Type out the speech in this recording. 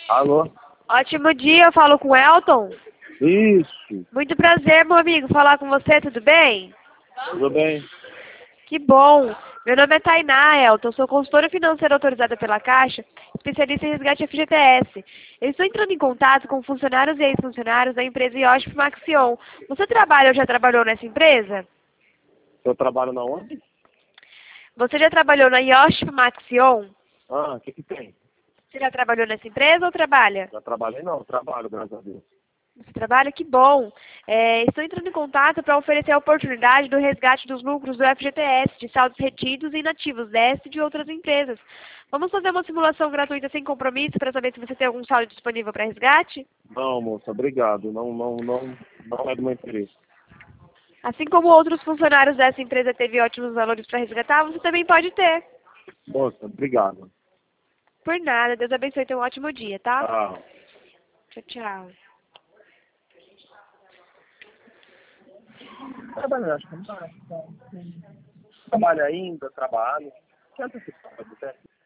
Alô? Ótimo dia, eu falo com o Elton. Isso, Muito prazer, meu amigo, falar com você, tudo bem? tudo bem? Que bom. Meu nome é Tainá, Elton, sou consultora financeira autorizada pela Caixa, especialista em resgate FGTS. Eu estou entrando em contato com funcionários e ex-funcionários da empresa IOSP Maxion. Você trabalha ou já trabalhou nessa empresa? Eu trabalho na onde? Você já trabalhou na IOSP Maxion? Ah, o que que tem? Você já trabalhou nessa empresa ou trabalha? Já trabalhei não, trabalho, graças a Deus. Você trabalha? Que bom. Estou entrando em contato para oferecer a oportunidade do resgate dos lucros do FGTS, de saldos retidos e inativos desta e de outras empresas. Vamos fazer uma simulação gratuita sem compromisso para saber se você tem algum saldo disponível para resgate? Não, moça, obrigado. Não é do meu interesse. Assim como outros funcionários dessa empresa teve ótimos valores para resgatar, você também pode ter. Moça, obrigado. Por nada. Deus abençoe e tenha um ótimo dia, tá? Ah. Tchau, tchau. Trabalho, acho que não. Trabalho ainda, trabalho. Que essa história,